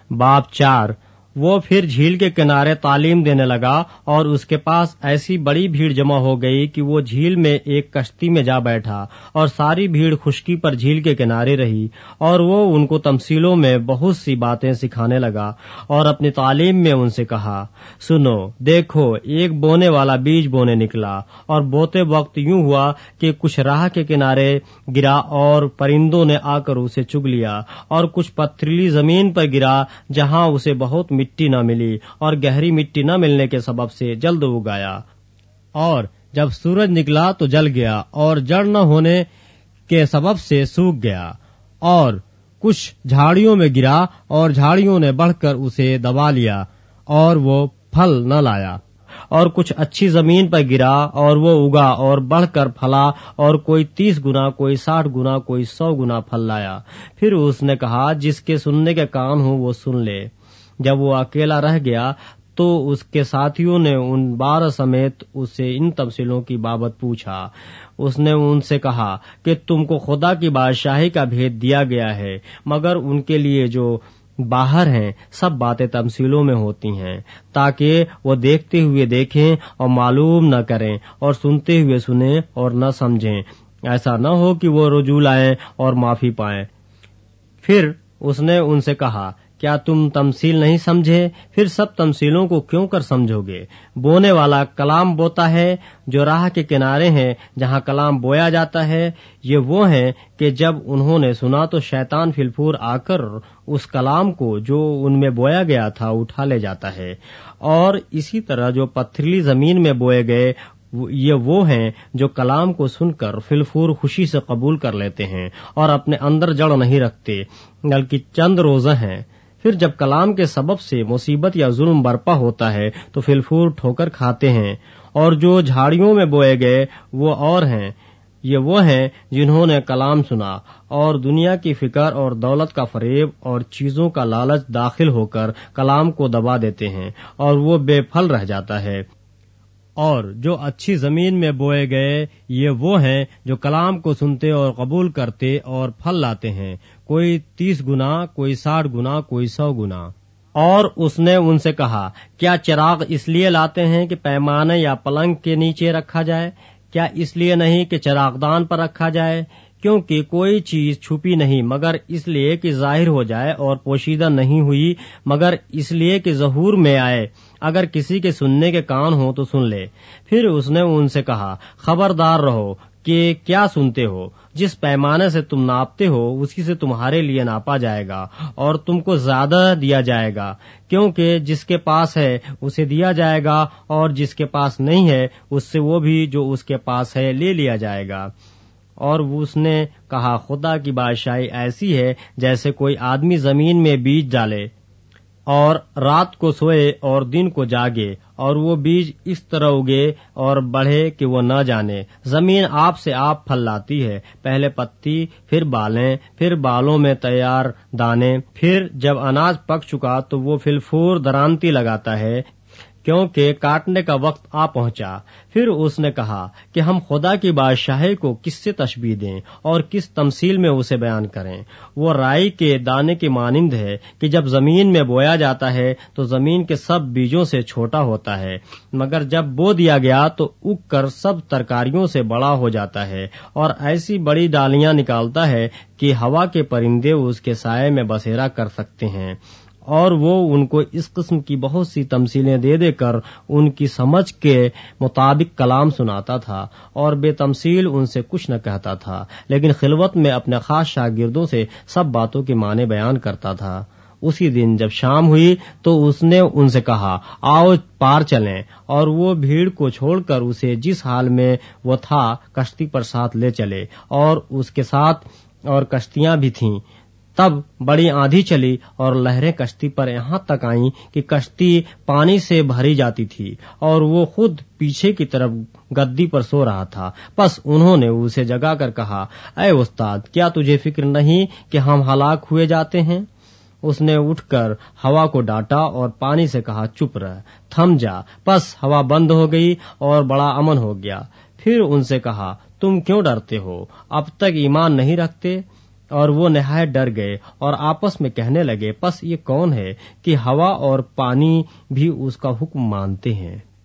बाब 4। वो फिर झील के किनारे तालीम देने लगा और उसके पास ऐसी बड़ी भीड़ जमा हो गई कि वो झील में एक कश्ती में जा बैठा और सारी भीड़ खुश्की पर झील के किनारे रही। और वो उनको तमसीलों में बहुत सी बातें सिखाने लगा और अपनी तालीम में उनसे कहा, सुनो, देखो, एक बोने वाला बीज बोने निकला और बोते वक्त यूं हुआ कि कुछ राह के किनारे गिरा और परिंदों ने आकर उसे चुग लिया, और कुछ पथरीली जमीन पर गिरा जहां उसे बहुत मिट्टी न मिली और गहरी मिट्टी न मिलने के सबब से जल्द उगाया। और जब सूरज निकला तो जल गया और जड़ न होने के सबब से सूख गया। और कुछ झाड़ियों में गिरा और झाड़ियों ने बढ़कर उसे दबा लिया और वो फल न लाया। और कुछ अच्छी जमीन पर गिरा और वो उगा और बढ़कर फला, और कोई 30 गुना, कोई 60 गुना, कोई 100 गुना फल लाया। फिर उसने कहा, जिसके सुनने के कान हो वो सुन ले। जब वो अकेला रह गया तो उसके साथियों ने उन 12 समेत उससे इन तफसीलों की बाबत पूछा। उसने उनसे कहा कि तुमको खुदा की बादशाही का भेद दिया गया है, मगर उनके लिए जो बाहर हैं सब बातें तमसीलों में होती हैं, ताकि वो देखते हुए देखें और मालूम न करें, और सुनते हुए सुनें और न समझें, ऐसा न हो कि वो रुजू लाएं और माफी पाएं। फिर उसने उनसे कहा, क्या तुम तमसील नहीं समझे? फिर सब तमसीलों को क्यों कर समझोगे? बोने वाला कलाम बोता है जो राह के किनारे हैं जहाँ कलाम बोया जाता है। ये वो हैं कि जब उन्होंने सुना तो शैतान फिलफूर आकर उस कलाम को जो उनमें बोया गया था उठा ले जाता है। और इसी तरह जो पथरीली जमीन में बोए गए ये वो हैं जो कलाम को सुनकर फिलफूर खुशी से कबूल कर लेते हैं और अपने अंदर जड़ नहीं रखते, बल्कि चंद रोज़ा हैं। फिर जब कलाम के सबब से मुसीबत या जुल्म बरपा होता है तो फिलफूर ठोकर खाते हैं। और जो झाड़ियों में बोए गए वो और हैं, ये वो हैं जिन्होंने कलाम सुना और दुनिया की फिक्र और दौलत का फरेब और चीजों का लालच दाखिल होकर कलाम को दबा देते हैं और वो बेफल रह जाता है। और जो अच्छी जमीन में बोए गए ये वो हैं जो कलाम को सुनते और कबूल करते और फल लाते हैं, कोई 30 गुना, कोई 60 गुना, कोई 100 गुना। और उसने उनसे कहा, क्या चिराग इसलिए लाते हैं कि पैमाने या पलंग के नीचे रखा जाए? क्या इसलिए नहीं कि चिरागदान पर रखा जाए? क्योंकि कोई चीज छुपी नहीं मगर इसलिए कि जाहिर हो जाए, और पोशीदा नहीं हुई मगर इसलिए कि ज़हूर में आए। अगर किसी के सुनने के कान हो तो सुन ले। फिर उसने उनसे कहा, खबरदार रहो कि क्या सुनते हो। जिस पैमाने से तुम नापते हो उसी से तुम्हारे लिए नापा जाएगा और तुमको ज्यादा दिया जाएगा, क्योंकि जिसके पास है उसे दिया जाएगा और जिसके पास नहीं है उससे वो भी जो उसके पास है ले लिया जाएगा। और उसने कहा, खुदा की बादशाही ऐसी है जैसे कोई आदमी जमीन में बीज डाले और रात को सोए और दिन को जागे, और वो बीज इस तरह उगे और बढ़े कि वो न जाने। जमीन आप से आप फल लाती है, पहले पत्ती, फिर बालें, फिर बालों में तैयार दाने। फिर जब अनाज पक चुका तो वो फिलफूर दरांती लगाता है, क्योंकि काटने का वक्त आ पहुंचा। फिर उसने कहा कि हम खुदा की बादशाही को किससे तशबीह दें और किस तमसील में उसे बयान करें। वो राई के दाने की मानिंद है कि जब जमीन में बोया जाता है तो जमीन के सब बीजों से छोटा होता है, मगर जब बो दिया गया तो उग कर सब तरकारियों से बड़ा हो जाता है और ऐसी बड़ी डालियां निकालता है कि हवा के परिंदे उसके साये में बसेरा कर सकते हैं। और वो उनको इस किस्म की बहुत सी तमसीलें दे देकर उनकी समझ के मुताबिक कलाम सुनाता था और बेतमसील उनसे कुछ न कहता था, लेकिन खिलवत में अपने खास शागिर्दों से सब बातों के माने बयान करता था। उसी दिन जब शाम हुई तो उसने उनसे कहा, आओ पार चलें, और वो भीड़ को छोड़कर उसे जिस हाल में वो था कश्ती पर साथ ले चले, और उसके साथ और कश्तियां भी थीं। तब बड़ी आंधी चली और लहरें कश्ती पर यहाँ तक आईं कि कश्ती पानी से भरी जाती थी और वो खुद पीछे की तरफ गद्दी पर सो रहा था। बस उन्होंने उसे जगाकर कहा, ऐ उस्ताद, क्या तुझे फिक्र नहीं कि हम हलाक हुए जाते हैं? उसने उठकर हवा को डांटा और पानी से कहा, चुप रह, थम जा। बस हवा बंद हो गई और बड़ा अमन हो गया। फिर उनसे कहा, तुम क्यों डरते हो? अब तक ईमान नहीं रखते? اور وہ نہایت ڈر گئے اور آپس میں کہنے لگے، پس یہ کون ہے کہ ہوا اور پانی بھی اس کا حکم مانتے ہیں؟